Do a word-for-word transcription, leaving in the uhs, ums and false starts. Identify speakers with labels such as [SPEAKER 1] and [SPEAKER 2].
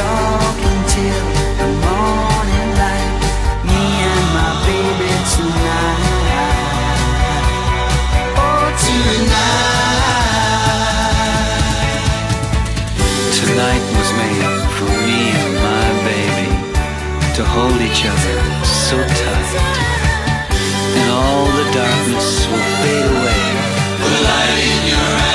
[SPEAKER 1] talking till the morning light. Me and my baby tonight. Oh, tonight.
[SPEAKER 2] Tonight was made for me and my baby to hold each other so tight, and all the darkness will fade away.
[SPEAKER 3] The light in your eyes.